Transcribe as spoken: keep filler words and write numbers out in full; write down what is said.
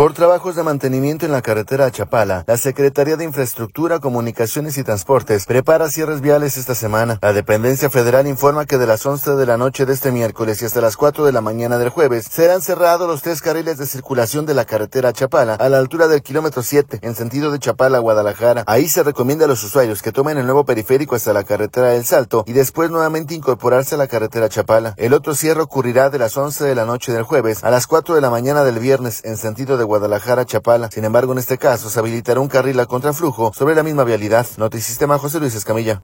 Por trabajos de mantenimiento en la carretera a Chapala, la Secretaría de Infraestructura, Comunicaciones y Transportes prepara cierres viales esta semana. La dependencia federal informa que de las once de la noche de este miércoles y hasta las cuatro de la mañana del jueves serán cerrados los tres carriles de circulación de la carretera a Chapala a la altura del kilómetro siete en sentido de Chapala a Guadalajara. Ahí se recomienda a los usuarios que tomen el nuevo periférico hasta la carretera del Salto y después nuevamente incorporarse a la carretera a Chapala. El otro cierre ocurrirá de las once de la noche del jueves a las cuatro de la mañana del viernes en sentido de Guadalajara a Chapala. Sin embargo, en este caso se habilitará un carril a contraflujo sobre la misma vialidad. Notisistema, José Luis Escamilla.